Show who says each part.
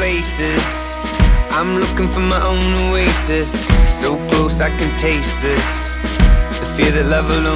Speaker 1: places. I'm looking for my own oasis. So close I can taste this. The fear that love alone